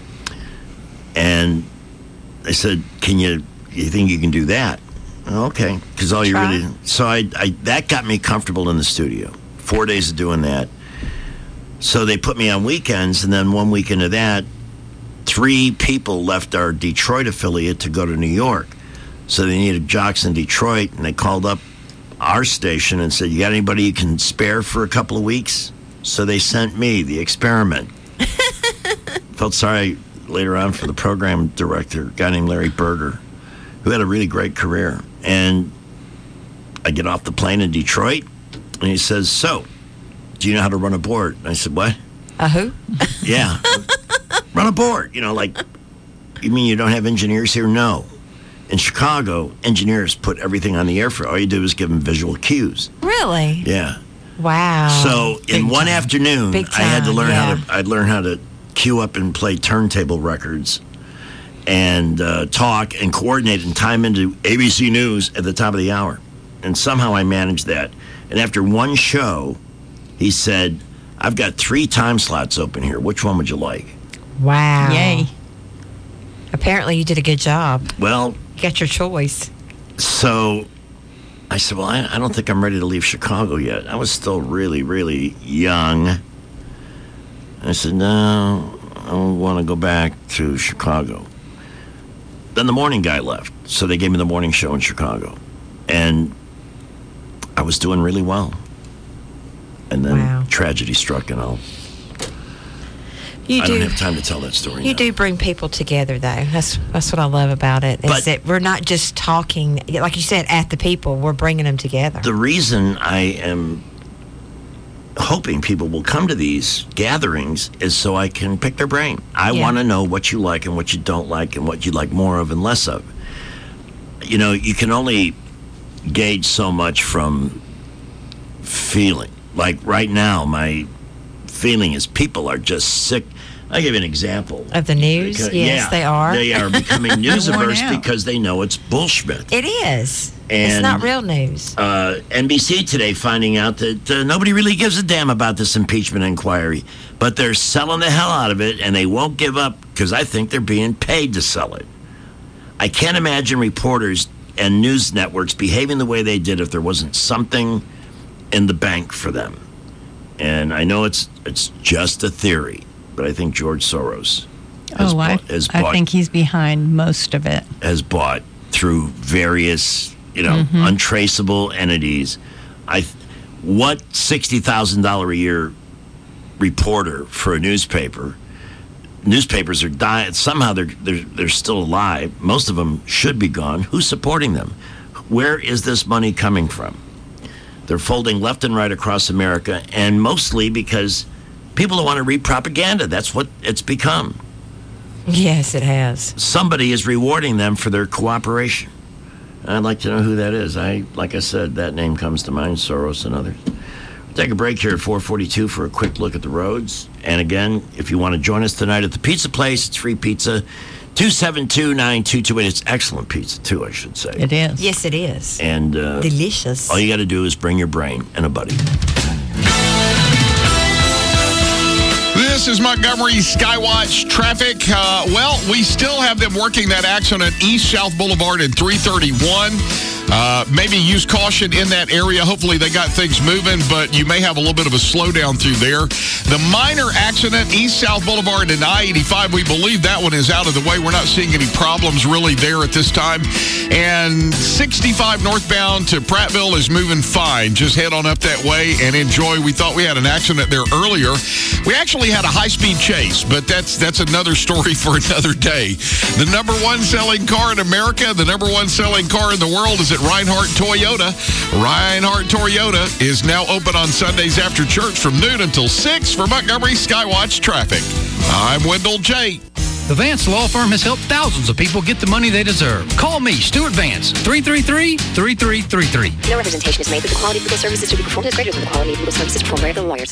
S8: And I said, you think you can do that? Okay, because all you really... So I that got me comfortable in the studio. 4 days of doing that. So they put me on weekends, and then one weekend of that, 3 people left our Detroit affiliate to go to New York. So they needed jocks in Detroit, and they called up our station and said, you got anybody you can spare for a couple of weeks? So they sent me, the experiment. Felt sorry later on for the program director, a guy named Larry Berger, who had a really great career. And I get off the plane in Detroit, and he says, so, do you know how to run a board? And I said, what?
S25: A who?
S8: Yeah. Run a board. You mean you don't have engineers here? No. In Chicago, engineers put everything on the air for. All you do is give them visual cues.
S25: Really?
S8: Yeah.
S25: Wow.
S8: So in one afternoon, I had to learn I'd learn how to cue up and play turntable records and talk and coordinate and time into ABC News at the top of the hour. And somehow I managed that. And after one show, he said, I've got 3 time slots open here. Which one would you like?
S25: Wow.
S13: Yay.
S25: Apparently you did a good job.
S8: Well,
S25: you got your choice.
S8: So I said, well, I don't think I'm ready to leave Chicago yet. I was still really, really young. I said, no, I want to go back to Chicago. Then the morning guy left, so they gave me the morning show in Chicago. And I was doing really well. And then tragedy struck, and I don't have time to tell that story
S25: You
S8: now.
S25: do bring people together, though. That's what I love about it, is that we're not just talking, like you said, at the people. We're bringing them together.
S8: The reason I am hoping people will come to these gatherings is so I can pick their brain. I want to know what you like and what you don't like and what you like more of and less of. You can only gauge so much from feeling. Like right now, my feeling is people are just sick. I'll give you an example.
S25: Of the news? Yes, they are.
S8: They are becoming news-averse because they know it's bullshit.
S25: It is.
S8: And,
S25: it's not real news.
S8: NBC today finding out that nobody really gives a damn about this impeachment inquiry, but they're selling the hell out of it, and they won't give up because I think they're being paid to sell it. I can't imagine reporters and news networks behaving the way they did if there wasn't something in the bank for them. and I know it's just a theory, but I think George Soros has
S13: I think he's behind most of it.
S8: Has bought through various, untraceable entities. What $60,000 a year reporter for a newspaper? Newspapers are dying. Somehow they're still alive. Most of them should be gone. Who's supporting them? Where is this money coming from? They're folding left and right across America, and mostly because people don't want to read propaganda. That's what it's become.
S25: Yes, it has.
S8: Somebody is rewarding them for their cooperation. I'd like to know who that is. Like I said, that name comes to mind, Soros and others. We'll take a break here at 4:42 for a quick look at the roads. And again, if you want to join us tonight at the pizza place, it's free pizza. 272-9228. It's excellent pizza, too, I should say.
S13: It is.
S25: Yes, it is.
S8: And
S25: delicious.
S8: All you got to do is bring your brain and a buddy.
S17: This is Montgomery Skywatch traffic. We still have them working that accident East-South Boulevard at 331. Maybe use caution in that area. Hopefully they got things moving, but you may have a little bit of a slowdown through there. The minor accident, East-South Boulevard and I-85, we believe that one is out of the way. We're not seeing any problems really there at this time. And 65 northbound to Prattville is moving fine. Just head on up that way and enjoy. We thought we had an accident there earlier. We actually had a high-speed chase, but that's another story for another day. The number one selling car in America, the number one selling car in the world is at Reinhardt Toyota. Reinhardt Toyota is now open on Sundays after church from noon until 6 for Montgomery Skywatch traffic. I'm Wendell J.
S19: The Vance Law Firm has helped thousands of people get the money they deserve. Call me, Stuart Vance, 333-3333.
S3: No representation is made that the quality of legal services to be performed is greater than the quality of legal services performed by other lawyers.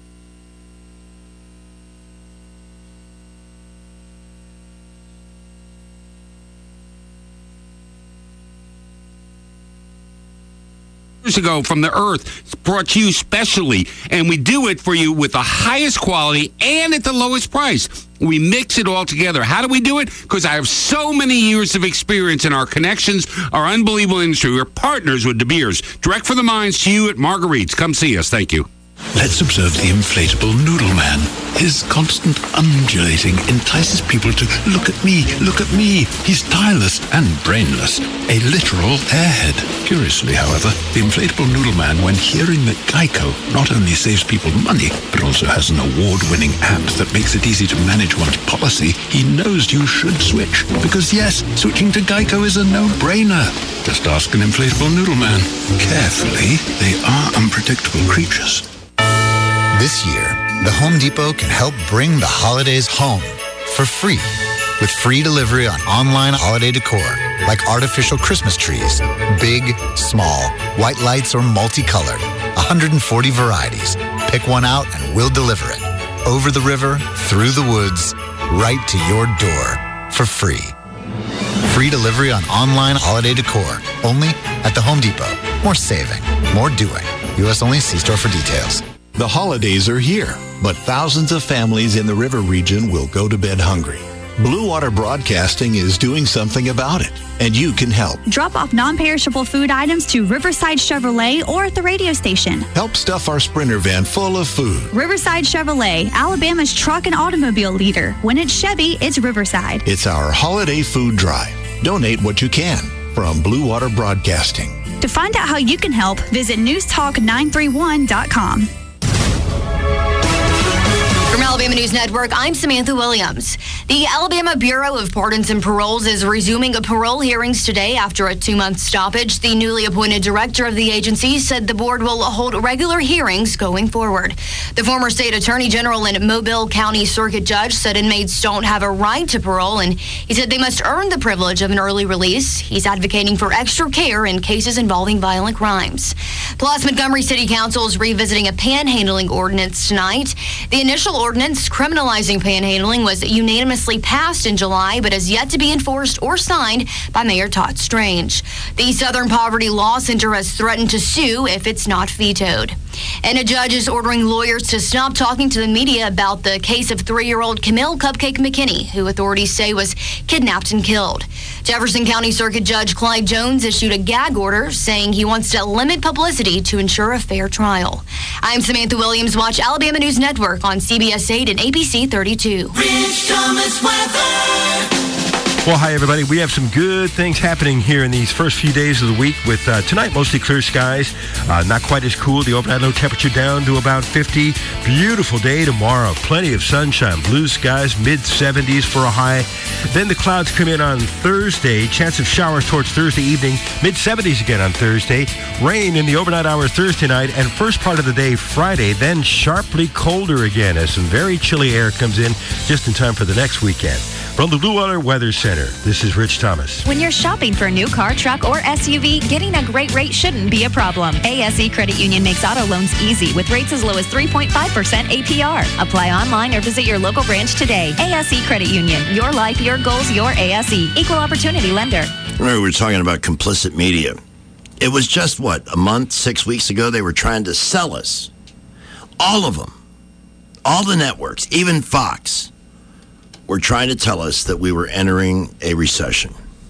S20: Ago from the earth. It's brought to you specially, and we do it for you with the highest quality and at the lowest price. We mix it all together. How do we do it? Because I have so many years of experience in our connections, our unbelievable industry. We're partners with De Beers. Direct from the mines to you at Marguerite's. Come see us. Thank you.
S22: Let's observe the inflatable noodle man. His constant undulating entices people to look at me, look at me. He's tireless and brainless, a literal airhead. Curiously, however, the inflatable noodle man, when hearing that Geico not only saves people money, but also has an award-winning app that makes it easy to manage one's policy, he knows you should switch. Because yes, switching to Geico is a no-brainer. Just ask an inflatable noodle man. Carefully, they are unpredictable creatures.
S23: This year, the Home Depot can help bring the holidays home for free with free delivery on online holiday decor like artificial Christmas trees, big, small, white lights or multicolored, 140 varieties. Pick one out and we'll deliver it over the river, through the woods, right to your door for free. Free delivery on online holiday decor only at the Home Depot. More saving, more doing. U.S. only. See store for details.
S26: The holidays are here, but thousands of families in the river region will go to bed hungry. Blue Water Broadcasting is doing something about it, and you can help.
S15: Drop off non-perishable food items to Riverside Chevrolet or at the radio station.
S26: Help stuff our Sprinter van full of food.
S15: Riverside Chevrolet, Alabama's truck and automobile leader. When it's Chevy, it's Riverside.
S26: It's our holiday food drive. Donate what you can from Blue Water Broadcasting.
S15: To find out how you can help, visit newstalk931.com.
S21: From Alabama News Network, I'm Samantha Williams. The Alabama Bureau of Pardons and Paroles is resuming parole hearings today after a 2-month stoppage. The newly appointed director of the agency said the board will hold regular hearings going forward. The former state attorney general and Mobile County Circuit Judge said inmates don't have a right to parole, and he said they must earn the privilege of an early release. He's advocating for extra care in cases involving violent crimes. Plus, Montgomery City Council is revisiting a panhandling ordinance tonight. The initial ordinance criminalizing panhandling was unanimously passed in July, but has yet to be enforced or signed by Mayor Todd Strange. The Southern Poverty Law Center has threatened to sue if it's not vetoed. And a judge is ordering lawyers to stop talking to the media about the case of 3-year-old Camille Cupcake McKinney, who authorities say was kidnapped and killed. Jefferson County Circuit Judge Clyde Jones issued a gag order saying he wants to limit publicity to ensure a fair trial. I'm Samantha Williams. Watch Alabama News Network on CBS 8 and ABC 32.
S18: Rich Thomas weather.
S2: Well, hi, everybody. We have some good things happening here in these first few days of the week with tonight mostly clear skies. Not quite as cool. The overnight low temperature down to about 50. Beautiful day tomorrow. Plenty of sunshine. Blue skies, mid-70s for a high. Then the clouds come in on Thursday. Chance of showers towards Thursday evening. Mid-70s again on Thursday. Rain in the overnight hours Thursday night and first part of the day Friday. Then sharply colder again as some very chilly air comes in just in time for the next weekend. From the Blue Water Weather Center, this is Rich Thomas.
S4: When you're shopping for a new car, truck, or SUV, getting a great rate shouldn't be a problem. ASE Credit Union makes auto loans easy with rates as low as 3.5% APR. Apply online or visit your local branch today. ASE Credit Union. Your life, your goals, your ASE. Equal opportunity lender.
S8: Remember, we were talking about complicit media. It was just, a month, 6 weeks ago, they were trying to sell us. All of them. All the networks, even Fox, were trying to tell us that we were entering a recession.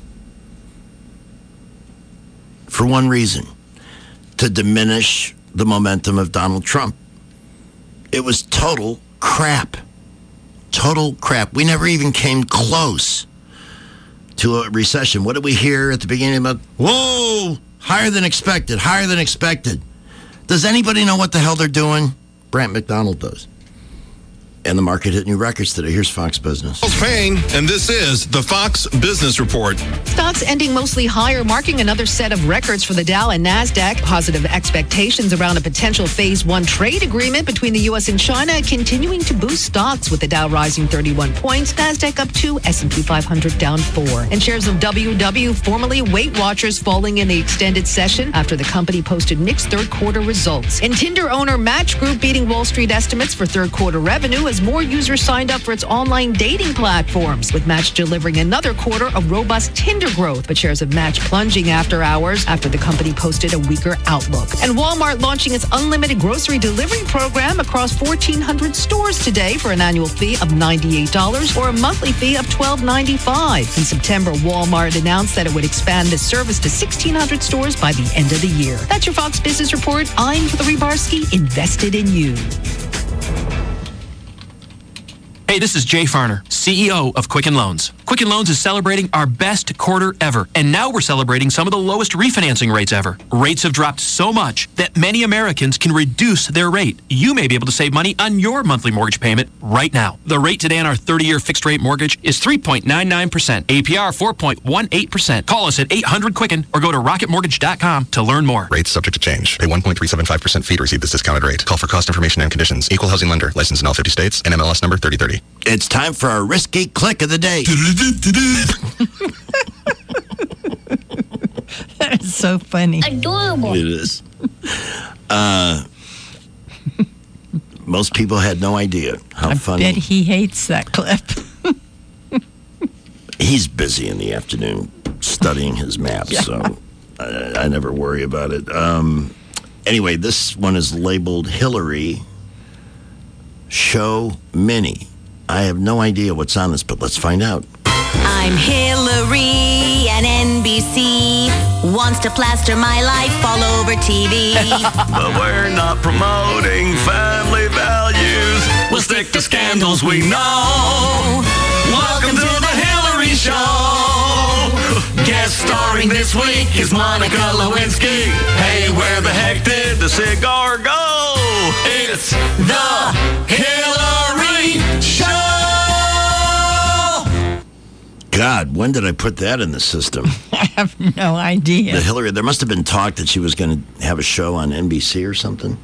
S8: For one reason, to diminish the momentum of Donald Trump. It was total crap. Total crap. We never even came close to a recession. What did we hear at the beginning about? Whoa, higher than expected, higher than expected. Does anybody know what the hell they're doing? Brant McDonald does. And the market hit new records today. Here's Fox Business.
S5: Charles Payne, and this is the Fox Business Report.
S10: Stocks ending mostly higher, marking another set of records for the Dow and NASDAQ. Positive expectations around a potential Phase 1 trade agreement between the U.S. and China continuing to boost stocks, with the Dow rising 31 points, NASDAQ up 2, S&P 500 down 4. And shares of WW, formerly Weight Watchers, falling in the extended session after the company posted mixed third-quarter results. And Tinder owner Match Group beating Wall Street estimates for third-quarter revenue as more users signed up for its online dating platforms, with Match delivering another quarter of robust Tinder growth, but shares of Match plunging after hours after the company posted a weaker outlook. And Walmart launching its unlimited grocery delivery program across 1,400 stores today for an annual fee of $98 or a monthly fee of $12.95. In September, Walmart announced that it would expand the service to 1,600 stores by the end of the year. That's your Fox Business Report. I'm Hillary Barsky, invested in you.
S12: Hey, this is Jay Farner, CEO of Quicken Loans. Quicken Loans is celebrating our best quarter ever, and now we're celebrating some of the lowest refinancing rates ever. Rates have dropped so much that many Americans can reduce their rate. You may be able to save money on your monthly mortgage payment right now. The rate today on our 30-year fixed-rate mortgage is 3.99%, APR 4.18%. Call us at 800-QUICKEN or go to rocketmortgage.com to learn more.
S24: Rates subject to change. Pay 1.375% fee to receive this discounted rate. Call for cost information and conditions. Equal housing lender. Licensed in all 50 states. NMLS number 3030.
S8: It's time for our risky click of the day.
S13: That is so funny.
S8: Adorable. It is. Most people had no idea how funny.
S13: I bet he hates that clip.
S8: He's busy in the afternoon studying his maps, so I never worry about it. Anyway, this one is labeled Hillary Show Mini. I have no idea what's on this, but let's find out.
S27: I'm Hillary, and NBC wants to plaster my life all over TV.
S18: But we're not promoting family values. We'll stick to scandals we know. Welcome to the Hillary Show. Guest starring this week is Monica Lewinsky. Hey, where the heck did the cigar go? It's the Hillary Show.
S8: God, when did I put that in the system?
S13: I have no idea.
S8: The Hillary, there must have been talk that she was going to have a show on NBC or something.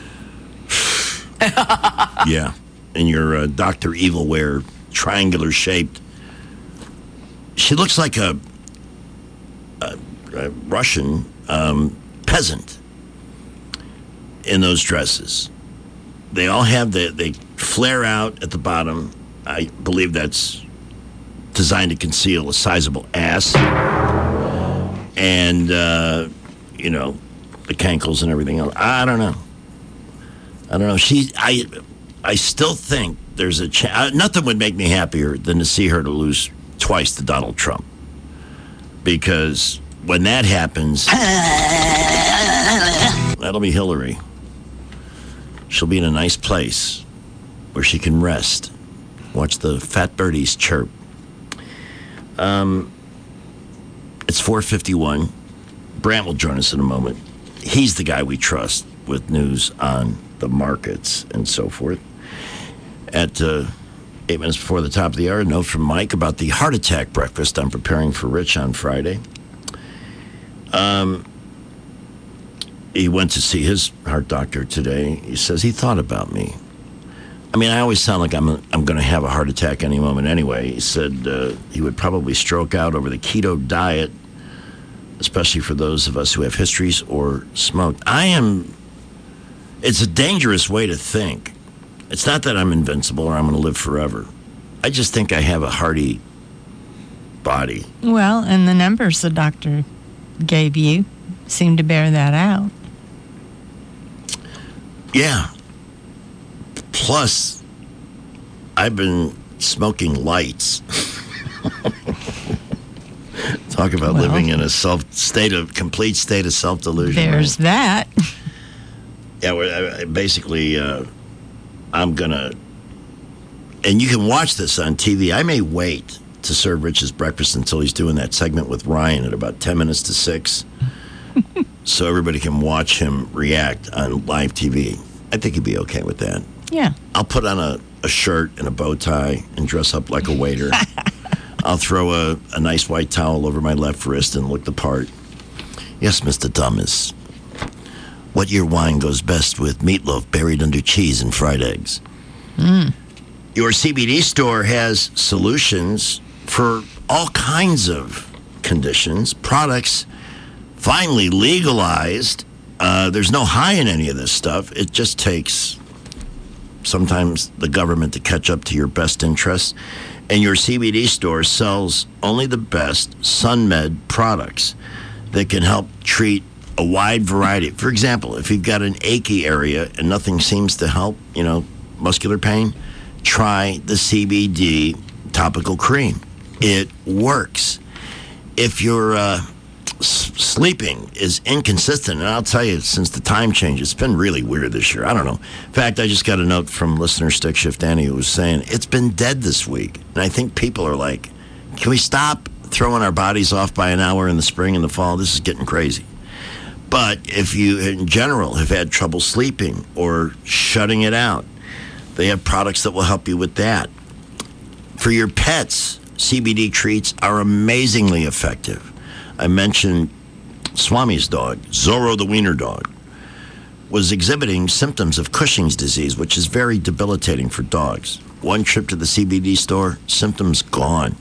S8: Yeah. In your Dr. Evilware, triangular shaped. She looks like a Russian peasant in those dresses. They all have they flare out at the bottom. I believe that's designed to conceal a sizable ass. And, the cankles and everything else. I don't know. I don't know. I still think there's a chance. Nothing would make me happier than to see her to lose twice to Donald Trump. Because when that happens, that'll be Hillary. She'll be in a nice place where she can rest. Watch the fat birdies chirp. It's 4:51. Brant will join us in a moment. He's the guy we trust with news on the markets and so forth. At 8 minutes before the top of the hour, a note from Mike about the heart attack breakfast I'm preparing for Rich on Friday. He went to see his heart doctor today. He says he thought about me. I mean, I always sound like I'm going to have a heart attack any moment anyway. He said he would probably stroke out over the keto diet, especially for those of us who have histories or smoked. It's a dangerous way to think. It's not that I'm invincible or I'm going to live forever. I just think I have a hearty body.
S13: Well, and the numbers the doctor gave you seem to bear that out.
S8: Yeah. Plus, I've been smoking lights. Talk about living in a complete state of self-delusion.
S13: There's that.
S8: Yeah, basically, I'm going to... And you can watch this on TV. I may wait to serve Rich's breakfast until he's doing that segment with Ryan at about 10 minutes to 6. So everybody can watch him react on live TV. I think he'd be okay with that.
S13: Yeah.
S8: I'll put on a shirt and a bow tie and dress up like a waiter. I'll throw a nice white towel over my left wrist and look the part. Yes, Mr. Thomas. What year wine goes best with meatloaf buried under cheese and fried eggs? Your CBD store has solutions for all kinds of conditions. Products finally legalized. There's no high in any of this stuff. It just takes sometimes the government to catch up to your best interests. And your CBD store sells only the best SunMed products that can help treat a wide variety. For example, if you've got an achy area and nothing seems to help, muscular pain, try the CBD topical cream. It works. If your sleeping is inconsistent, and I'll tell you, since the time change, it's been really weird this year. I don't know. In fact, I just got a note from listener Stick Shift Annie who was saying, it's been dead this week. And I think people are like, can we stop throwing our bodies off by an hour in the spring and the fall? This is getting crazy. But if you, in general, have had trouble sleeping or shutting it out, they have products that will help you with that. For your pets, CBD treats are amazingly effective. I mentioned Swami's dog, Zorro the wiener dog, was exhibiting symptoms of Cushing's disease, which is very debilitating for dogs. One trip to the CBD store, symptoms gone.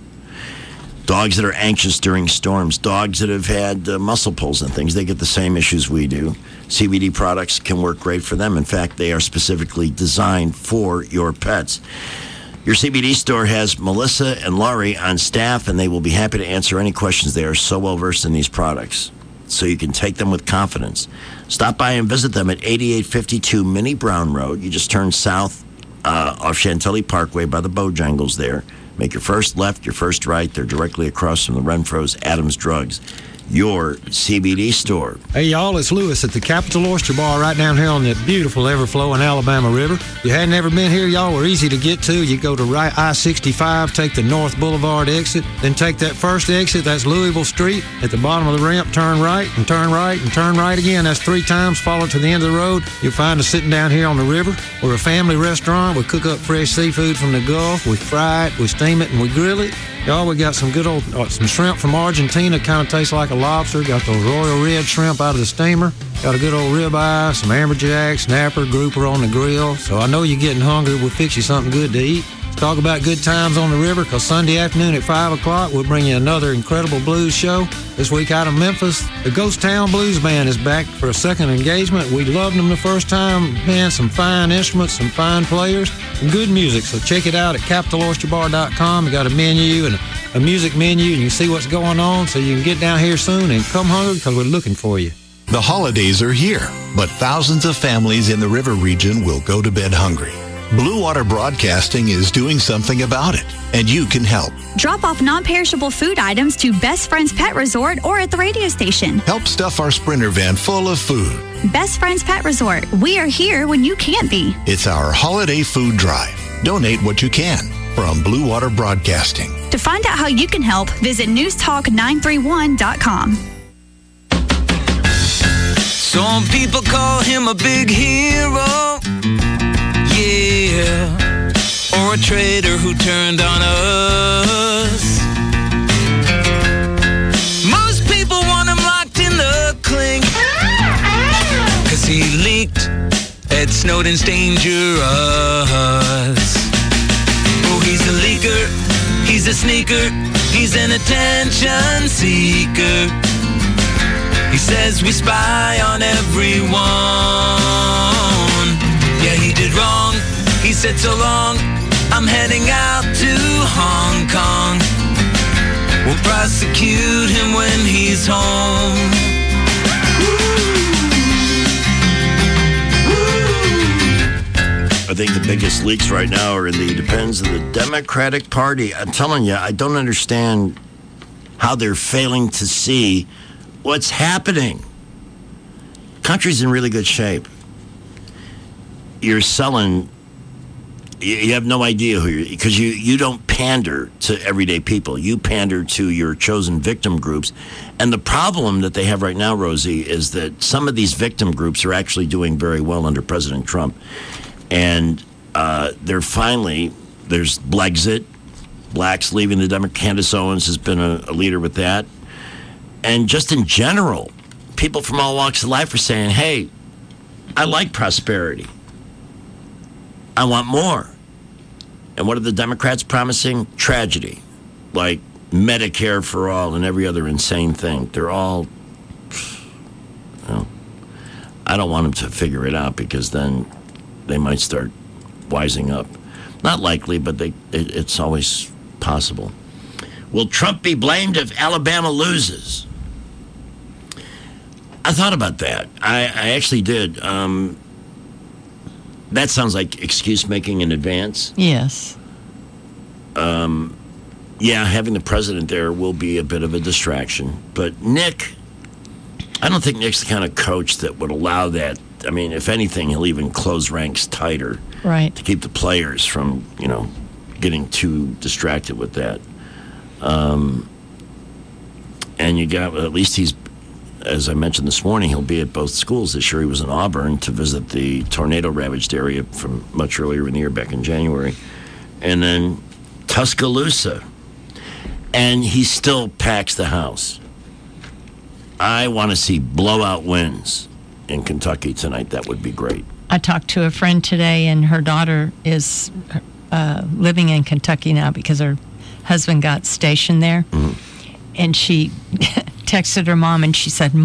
S8: Dogs that are anxious during storms, dogs that have had muscle pulls and things, they get the same issues we do. CBD products can work great for them. In fact, they are specifically designed for your pets. Your CBD store has Melissa and Laurie on staff, and they will be happy to answer any questions. They are so well-versed in these products, so you can take them with confidence. Stop by and visit them at 8852 Minnie Brown Road. You just turn south off Chantilly Parkway by the Bojangles there. Make your first left, your first right. They're directly across from the Renfro's Adams Drugs, your CBD store.
S1: Hey, y'all, it's Lewis at the Capital Oyster Bar right down here on the beautiful ever-flowing Alabama River. If you hadn't ever been here, y'all, we're easy to get to. You go to right I-65, take the North Boulevard exit, then take that first exit, that's Louisville Street. At the bottom of the ramp, turn right, and turn right, and turn right again. That's 3 times. Follow to the end of the road. You'll find us sitting down here on the river. We're a family restaurant. We cook up fresh seafood from the Gulf. We fry it, we steam it, and we grill it. Y'all, we got some good old, some shrimp from Argentina, kind of tastes like a lobster. Got those royal red shrimp out of the steamer. Got a good old ribeye, some amberjack, snapper, grouper on the grill. So I know you're getting hungry. We'll fix you something good to eat. Let's talk about good times on the river, because Sunday afternoon at 5 o'clock, we'll bring you another incredible blues show. This week out of Memphis, the Ghost Town Blues Band is back for a second engagement. We loved them the first time. Man, some fine instruments, some fine players, some good music. So check it out at CapitalOysterBar.com. We got a menu and a music menu, and you can see what's going on. So you can get down here soon and come hungry, because we're looking for you.
S26: The holidays are here, but thousands of families in the river region will go to bed hungry. Blue Water Broadcasting is doing something about it, and you can help.
S15: Drop off non-perishable food items to Best Friends Pet Resort or at the radio station.
S26: Help stuff our Sprinter van full of food.
S15: Best Friends Pet Resort. We are here when you can't be.
S26: It's our holiday food drive. Donate what you can from Blue Water Broadcasting.
S15: To find out how you can help, visit newstalk931.com.
S18: Some people call him a big hero, yeah, or a traitor who turned on us. Most people want him locked in the clink, 'cause he leaked Ed Snowden's dangerous. Oh, he's a leaker, he's a sneaker, he's an attention seeker. He says we spy on everyone. Yeah, he did wrong. He said so long. I'm heading out to Hong Kong. We'll prosecute him when he's home.
S8: I think the biggest leaks right now are in the depends of the Democratic Party. I'm telling you, I don't understand how they're failing to see what's happening. Country's in really good shape. You're selling, you have no idea who you're, because you don't pander to everyday people. You pander to your chosen victim groups. And the problem that they have right now, Rosie, is that some of these victim groups are actually doing very well under President Trump. And they're finally, there's Blexit, blacks leaving the Democrat. Candace Owens has been a leader with that. And just in general, people from all walks of life are saying, hey, I like prosperity. I want more. And what are the Democrats promising? Tragedy. Like Medicare for all and every other insane thing. They're all, I don't want them to figure it out because then they might start wising up. Not likely, but it's always possible. Will Trump be blamed if Alabama loses? I thought about that. I actually did. That sounds like excuse making in advance.
S13: Yes.
S8: Yeah, having the president there will be a bit of a distraction. But Nick, I don't think Nick's the kind of coach that would allow that. I mean, if anything, he'll even close ranks tighter.
S13: Right.
S8: To keep the players from, getting too distracted with that. And you got, at least he's, as I mentioned this morning, he'll be at both schools this year. He was in Auburn to visit the tornado-ravaged area from much earlier in the year, back in January. And then Tuscaloosa. And he still packs the house. I want to see blowout wins in Kentucky tonight. That would be great.
S13: I talked to a friend today, and her daughter is living in Kentucky now because her husband got stationed there. Mm-hmm. And she texted her mom, and she said,